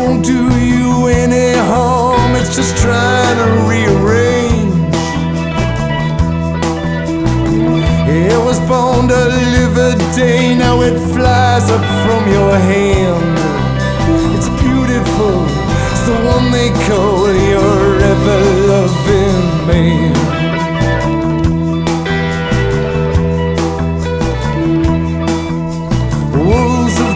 won't do you any harm. It's just trying to rearrange. It was born to live a day, now it flies up from your hand. It's beautiful, it's the one they call your ever-loving man.